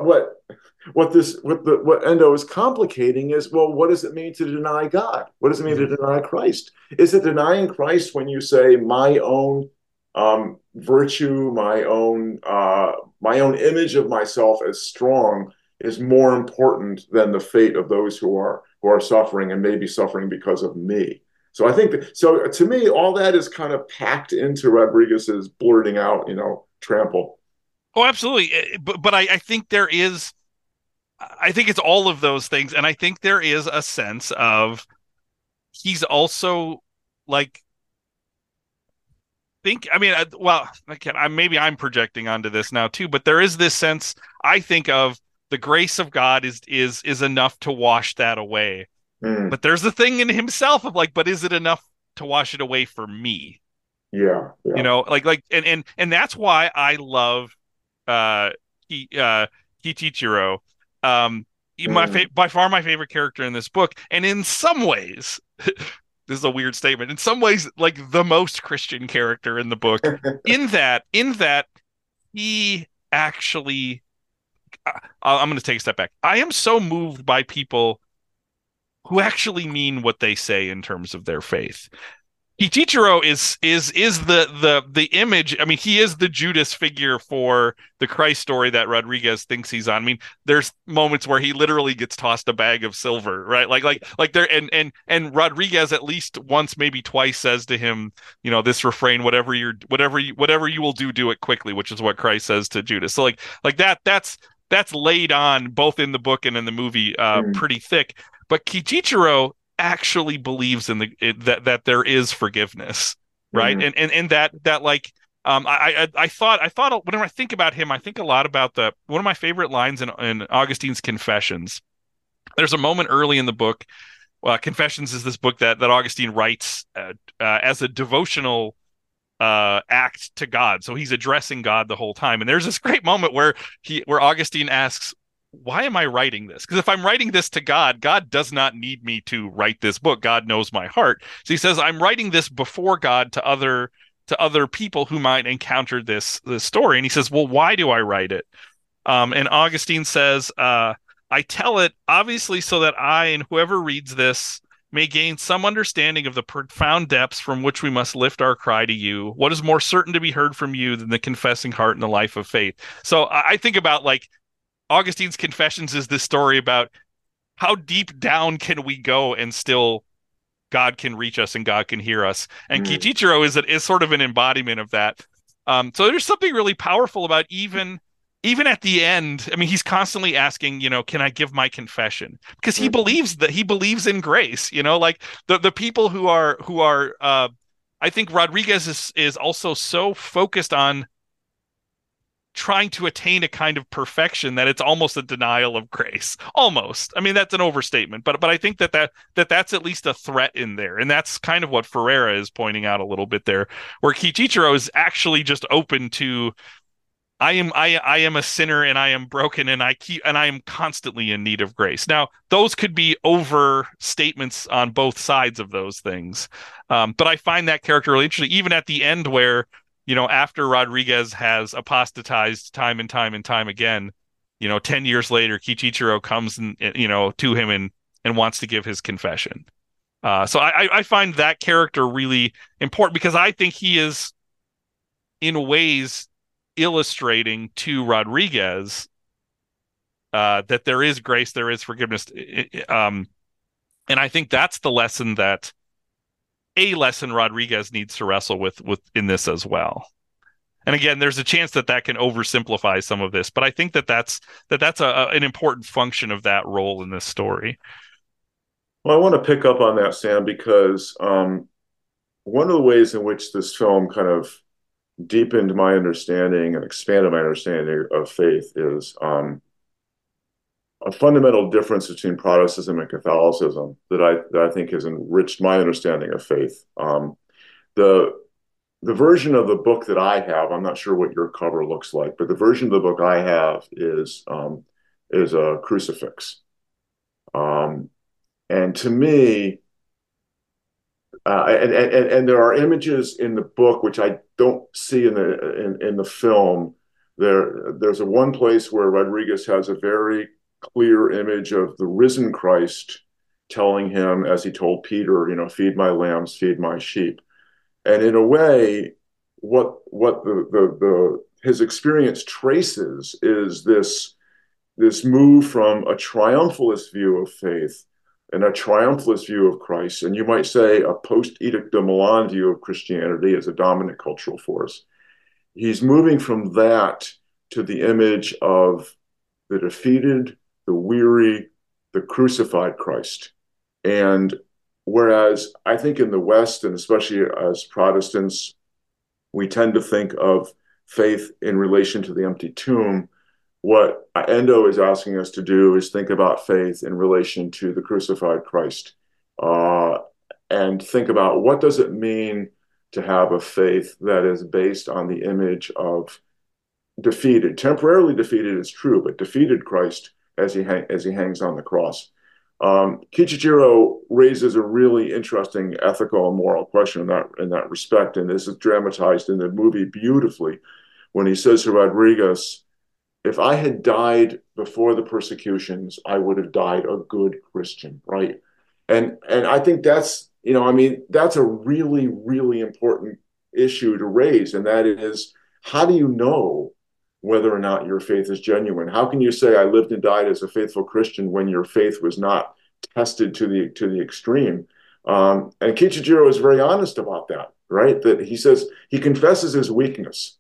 what Endo is complicating is, well, what does it mean to deny God? What does it mean to deny Christ? Is it denying Christ when you say my own virtue, my own image of myself as strong is more important than the fate of those who are suffering and maybe suffering because of me? So I think so. To me, all that is kind of packed into Rodriguez's blurting out, trample. Oh, absolutely. But I think there is, I think it's all of those things. And I think there is a sense of he's also like, I mean, well, maybe I'm projecting onto this now too, but there is this sense I think of the grace of God is enough to wash that away. Mm, But there's the thing in himself of like, but is it enough to wash it away for me? yeah, yeah. And that's why I love uh he Kichichiro. Um Mm. by far my favorite character in this book. And in some ways, this is a weird statement. In some ways, like the most Christian character in the book, in that he actually I'm going to take a step back. I am so moved by people who actually mean what they say in terms of their faith. Kichichiro is the image. I mean, he is the Judas figure for the Christ story that Rodriguez thinks he's on. I mean, there's moments where he literally gets tossed a bag of silver, right? Like there and Rodriguez at least once, maybe twice, says to him, this refrain, whatever you will do, do it quickly, which is what Christ says to Judas. So like that's laid on both in the book and in the movie Mm. pretty thick. But Kichichiro actually believes in that there is forgiveness, right? Mm. And that like I thought whenever I think about him, I think a lot about the one of my favorite lines in Augustine's Confessions. There's a moment early in the book. Confessions is this book that Augustine writes as a devotional act to God. So he's addressing God the whole time. And there's this great moment where Augustine asks, why am I writing this? Because if I'm writing this to God, God does not need me to write this book. God knows my heart. So he says, I'm writing this before God to other people who might encounter this story. And he says, well, why do I write it? And Augustine says, I tell it obviously so that I and whoever reads this may gain some understanding of the profound depths from which we must lift our cry to you. What is more certain to be heard from you than the confessing heart and the life of faith? So I think about like Augustine's Confessions is this story about how deep down can we go and still God can reach us and God can hear us. And Mm. Kichichiro is sort of an embodiment of that. So there's something really powerful about even even at the end, I mean, he's constantly asking, can I give my confession? Because Mhm. he believes in grace, like the people who are I think Rodriguez is also so focused on trying to attain a kind of perfection that it's almost a denial of grace. Almost. I mean, that's an overstatement, but I think that's at least a threat in there. And that's kind of what Ferreira is pointing out a little bit there, where Kiichiro is actually just open to I am a sinner and I am broken and I am constantly in need of grace. Now, those could be overstatements on both sides of those things. But I find that character really interesting, even at the end where, after Rodriguez has apostatized time and time and time again, 10 years later, Kiichiro comes to him and wants to give his confession. So I find that character really important because I think he is in ways illustrating to Rodriguez that there is grace, there is forgiveness. And I think that's the lesson that a lesson Rodriguez needs to wrestle with in this as well. And again, there's a chance that can oversimplify some of this, but I think that's an important function of that role in this story. Well, I want to pick up on that, Sam, because one of the ways in which this film kind of deepened my understanding and expanded my understanding of faith is a fundamental difference between Protestantism and Catholicism that I think has enriched my understanding of faith. The the version of the book that I have, I'm not sure what your cover looks like, but the version of the book I have is a crucifix. Um, and to me, and there are images in the book which I don't see in the film. There's a one place where Rodriguez has a very clear image of the risen Christ telling him, as he told Peter, feed my lambs, feed my sheep. And in a way, what the his experience traces is this move from a triumphalist view of faith and a triumphalist view of Christ, and you might say a post Edict de Milan view of Christianity as a dominant cultural force. He's moving from that to the image of the defeated, the weary, the crucified Christ. And whereas I think in the West, and especially as Protestants, we tend to think of faith in relation to the empty tomb. What Endo is asking us to do is think about faith in relation to the crucified Christ, uh, and think about what does it mean to have a faith that is based on the image of defeated, temporarily defeated is true, but defeated Christ as he hangs on the cross. Kichijiro raises a really interesting ethical and moral question in that respect, and this is dramatized in the movie beautifully when he says to Rodriguez, "If I had died before the persecutions, I would have died a good Christian," right? And I think that's a really really important issue to raise, and that is, how do you know whether or not your faith is genuine? How can you say I lived and died as a faithful Christian when your faith was not tested to the extreme? And Kichijiro is very honest about that, right? That he says he confesses his weakness.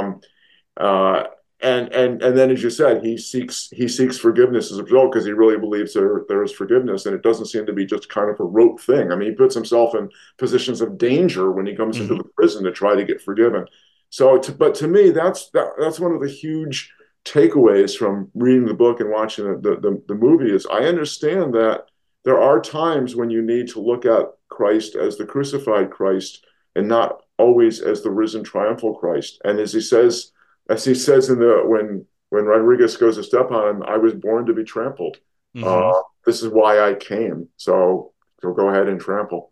Uh, and then, as you said, he seeks forgiveness as a result because he really believes there is forgiveness, and it doesn't seem to be just kind of a rote thing. I mean, he puts himself in positions of danger when he comes into Mm-hmm. the prison to try to get forgiven. But to me, that's one of the huge takeaways from reading the book and watching the movie is I understand that there are times when you need to look at Christ as the crucified Christ and not always as the risen triumphal Christ. And as he says when Rodriguez goes to step on him, I was born to be trampled. Mm-hmm. This is why I came. So go ahead and trample.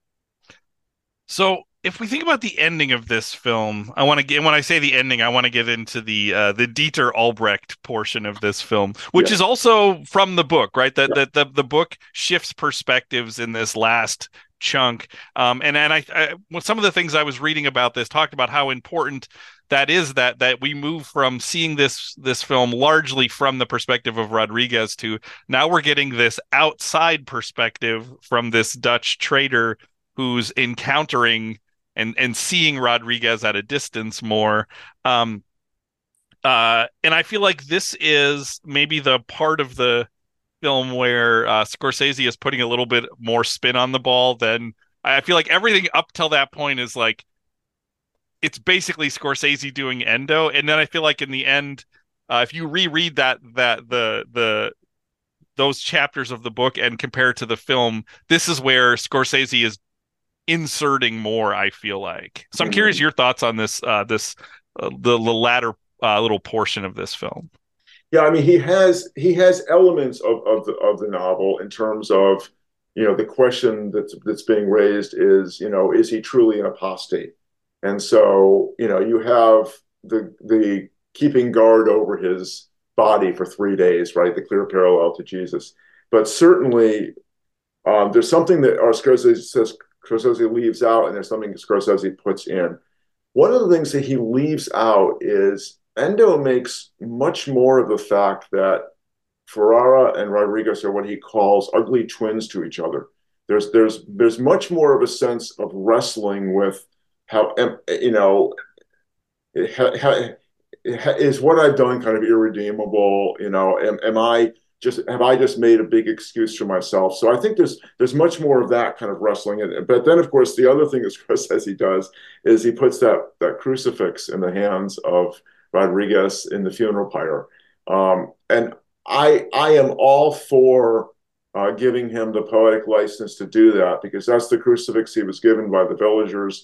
So if we think about the ending of this film, I want to get when I say the ending, I want to get into the Dieter Albrecht portion of this film, which Yeah, is also from the book, right? That yeah, the book shifts perspectives in this last chunk. And well, some of the things I was reading about this talked about how important that is that we move from seeing this film largely from the perspective of Rodriguez to now we're getting this outside perspective from this Dutch trader who's encountering and seeing Rodriguez at a distance more. Um, And I feel like this is maybe the part of the film where Scorsese is putting a little bit more spin on the ball than I feel like everything up till that point is like it's basically Scorsese doing Endo, and then I feel like in the end, if you reread the those chapters of the book and compare it to the film, this is where Scorsese is inserting more. I feel like so. I'm curious Mhm. your thoughts on the latter little portion of this film. Yeah, I mean he has elements of the novel in terms of the question that's being raised is is he truly an apostate? And so you have the keeping guard over his body for 3 days, right? The clear parallel to Jesus, but certainly there's something that Scorsese leaves out, and there's something Scorsese puts in. One of the things that he leaves out is Endo makes much more of the fact that Ferrara and Rodriguez are what he calls ugly twins to each other. There's much more of a sense of wrestling with how is what I've done kind of irredeemable? Am I just have I just made a big excuse for myself? So I think there's much more of that kind of wrestling. But then of course the other thing that Chris says he does is he puts that crucifix in the hands of Rodriguez in the funeral pyre, and I am all for giving him the poetic license to do that because that's the crucifix he was given by the villagers,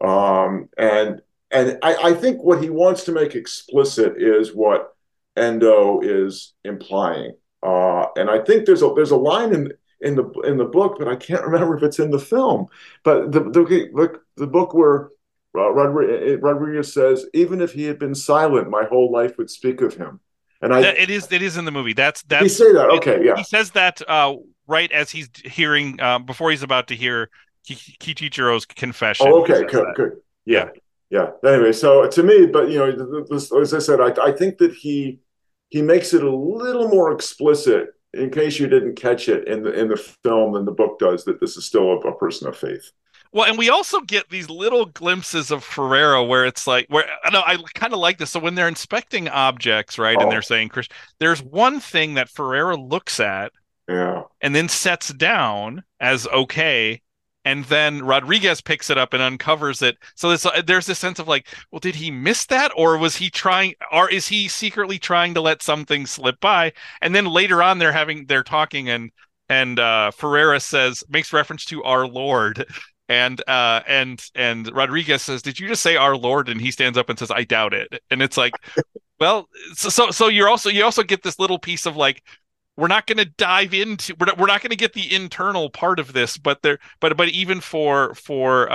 and I think what he wants to make explicit is what Endo is implying. And I think there's a line in the book, but I can't remember if it's in the film. But the book where Rodriguez says, even if he had been silent, my whole life would speak of him. And It is in the movie. That's he that's say that? Okay, he yeah. says that right as he's hearing before he's about to hear Kichichiro's confession. Oh, He okay, says good, that. good. Yeah. Yeah, yeah. Anyway, so to me, but as I said, I think that he makes it a little more explicit in case you didn't catch it in the film than the book does that this is still a person of faith. Well, and we also get these little glimpses of Ferrero where it's like where I know I kind of like this. So when they're inspecting objects, right, and they're Oh, saying Chris, there's one thing that Ferrero looks at yeah. and then sets down as okay. And then Rodriguez picks it up and uncovers it. So there's this sense of like, well, did he miss that, or was he trying, or is he secretly trying to let something slip by? And then later on, they're talking, and Ferreira makes reference to our Lord, and Rodriguez says, "Did you just say our Lord?" And he stands up and says, "I doubt it." And it's like, well, so you also get this little piece of like we're not going to dive into we're not going to get the internal part of this but even for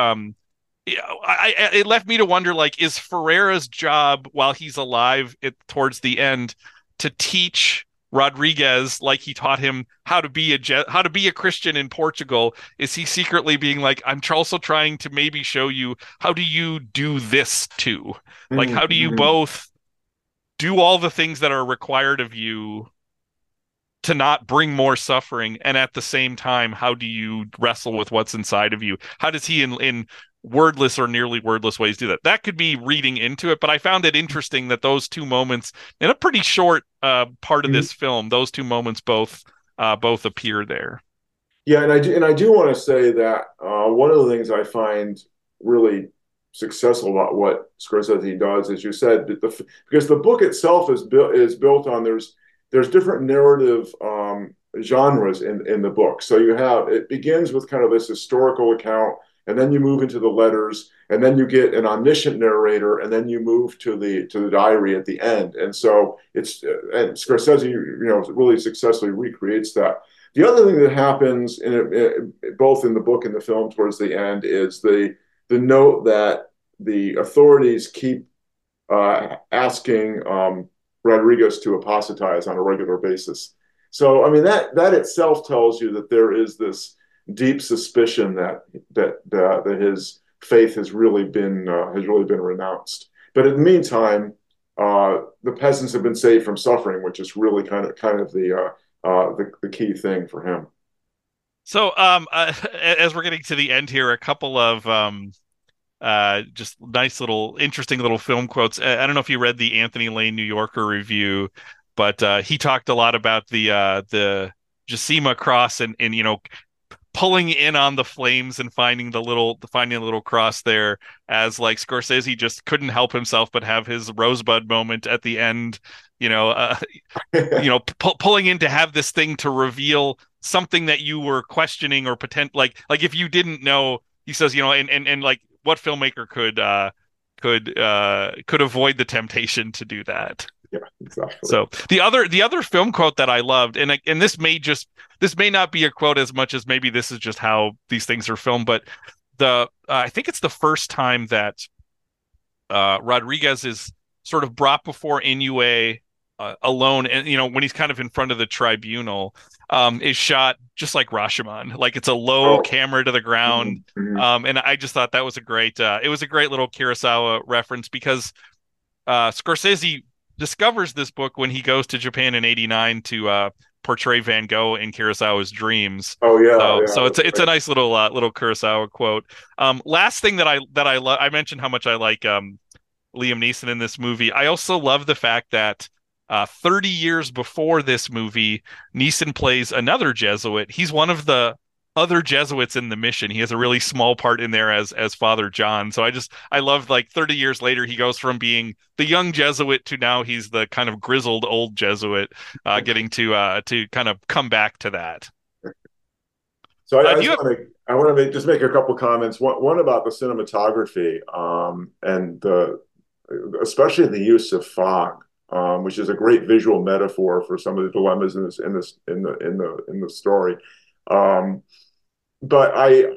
it left me to wonder like is Ferreira's job while he's alive towards the end to teach Rodriguez like he taught him how to be a Christian in Portugal. Is he secretly being like, I'm also trying to maybe show you how do you do this too, like how do you Mm-hmm. both do all the things that are required of you to not bring more suffering, and at the same time how do you wrestle with what's inside of you? How does he in wordless or nearly wordless ways do that? That could be reading into it, but I found it interesting that those two moments in a pretty short part of Mm-hmm. this film, those two moments both appear there. Yeah, and I do want to say that one of the things I find really successful about what Scorsese does, as you said, because the book itself is built on there's different narrative genres in the book. So it begins with kind of this historical account, and then you move into the letters, and then you get an omniscient narrator, and then you move to the diary at the end. And so and Scorsese, really successfully recreates that. The other thing that happens both in the book and the film towards the end is the note that the authorities keep asking Rodriguez to apostatize on a regular basis. So I mean that itself tells you that there is this deep suspicion that his faith has really been renounced. But in the meantime, the peasants have been saved from suffering, which is really kind of the key thing for him. So as we're getting to the end here, a couple of Just nice little, interesting little film quotes. I don't know if you read the Anthony Lane New Yorker review, but he talked a lot about the Jacima cross and pulling in on the flames and finding a little cross there, as like Scorsese just couldn't help himself but have his rosebud moment at the end. You know, pulling in to have this thing to reveal something that you were questioning or like if you didn't know, he says, and like what filmmaker could avoid the temptation to do that. Yeah, exactly. So the other film quote that I loved, and this may not be a quote as much as maybe this is just how these things are filmed, but I think it's the first time that Rodriguez is sort of brought before Inoue alone, and when he's kind of in front of the tribunal, is shot just like Rashomon, like it's a low Oh, camera to the ground, mhm. and I just thought that was it was a great little Kurosawa reference because Scorsese discovers this book when he goes to Japan in '89 to portray Van Gogh in Kurosawa's dreams. Oh yeah, So yeah, it's a nice little Kurosawa quote. Last thing that I love, I mentioned how much I like Liam Neeson in this movie. I also love the fact that 30 years before this movie, Neeson plays another Jesuit. He's one of the other Jesuits in the mission. He has a really small part in there as Father John. So I love like 30 years later, he goes from being the young Jesuit to now he's the kind of grizzled old Jesuit, getting to kind of come back to that. So I Do just you have want to make a couple comments. One about the cinematography, and especially the use of fog, which is a great visual metaphor for some of the dilemmas in the story. Um, but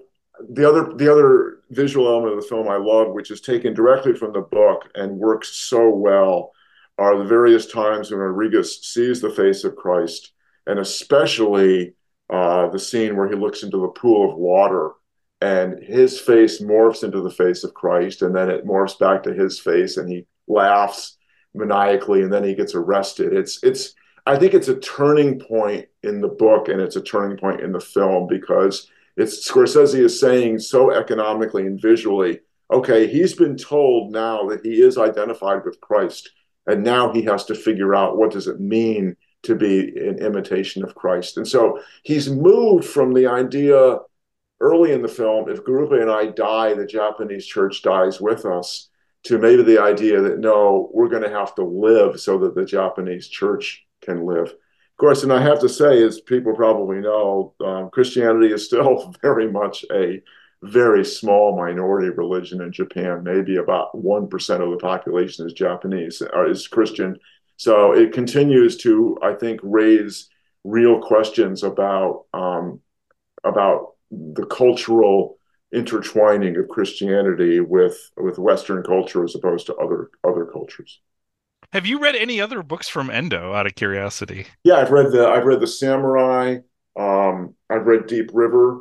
the other visual element of the film I love, which is taken directly from the book and works so well, are the various times when Rodriguez sees the face of Christ, and especially the scene where he looks into the pool of water and his face morphs into the face of Christ, and then it morphs back to his face, and he laughs maniacally, and then he gets arrested. It's I think it's a turning point in the book, and it's a turning point in the film because it's Scorsese is saying so economically and visually, okay, he's been told now that he is identified with Christ, and now he has to figure out what does it mean to be an imitation of Christ. And so he's moved from the idea early in the film, if Gurupe and I die, the Japanese church dies with us, to maybe the idea that no, we're going to have to live so that the Japanese church can live. Of course, and I have to say, as people probably know, Christianity is still very much a very small minority religion in Japan. Maybe about 1% of the population is Japanese or is Christian. So it continues to, I think, raise real questions about the cultural intertwining of Christianity with Western culture as opposed to other cultures. Have you read any other books from Endo out of curiosity? Yeah, I've read the Samurai. I've read Deep River,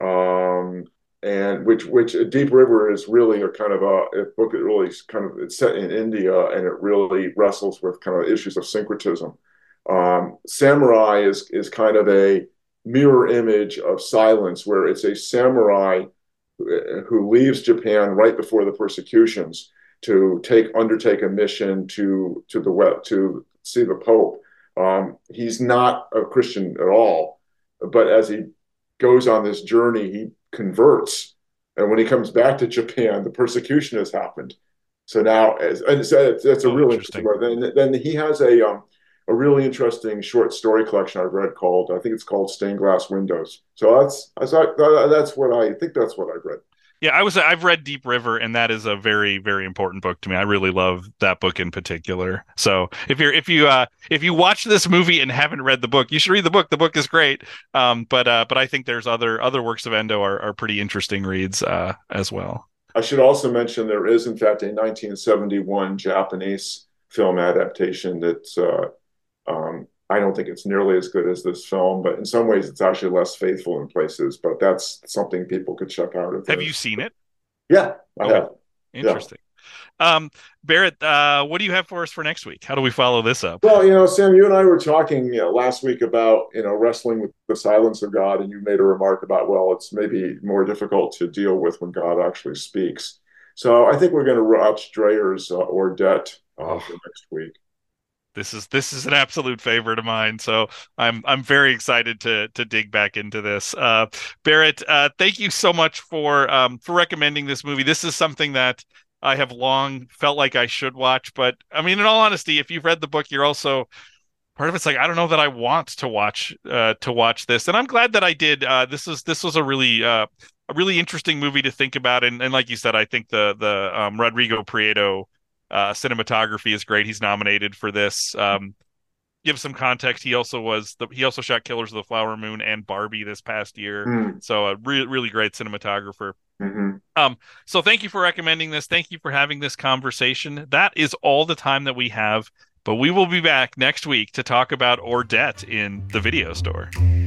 and which Deep River is really a kind of a book that really kind of it's set in India, and it really wrestles with kind of issues of syncretism. Samurai is kind of a mirror image of Silence, where it's a samurai who leaves Japan right before the persecutions to undertake a mission to the west to see the Pope. He's not a Christian at all, but as he goes on this journey, he converts, and when he comes back to Japan, the persecution has happened. So now, and so that's a Oh, really interesting interesting. part. Then he has a really interesting short story collection I've read called I think it's called Stained Glass Windows. So that's what I think that's what I've read. Yeah, I've read Deep River, and that is a very, very important book to me. I really love that book in particular. So if you watch this movie and haven't read the book, you should read the book. The book is great. But I think there's other works of Endo are pretty interesting reads as well. I should also mention there is in fact a 1971 Japanese film adaptation that's I don't think it's nearly as good as this film, but in some ways it's actually less faithful in places. But that's something people could check out if Have they're. you seen it? Yeah, I Okay, have. Yeah. interesting. Barrett, what do you have for us for next week? How do we follow this up? Well, Sam, you and I were talking, last week about, wrestling with the silence of God, and you made a remark about, well, it's maybe more difficult to deal with when God actually speaks. So I think we're going to watch Dreyer's Ordette Oh, for next week. this is an absolute favorite of mine. So I'm very excited to dig back into this. Barrett, thank you so much for recommending this movie. This is something that I have long felt like I should watch, but I mean, in all honesty, if you've read the book, you're also part of it's like I don't know that I want to watch this, and I'm glad that I did. This was a really interesting movie to think about, and like you said, I think the Rodrigo Prieto cinematography is great. He's nominated for this. Give some context. He also shot Killers of the Flower Moon and Barbie this past year, Mm. so a really great cinematographer. Hmm. Um, so thank you for recommending this. Thank you for having this conversation. That is all the time that we have, but we will be back next week to talk about Ordette in the video store.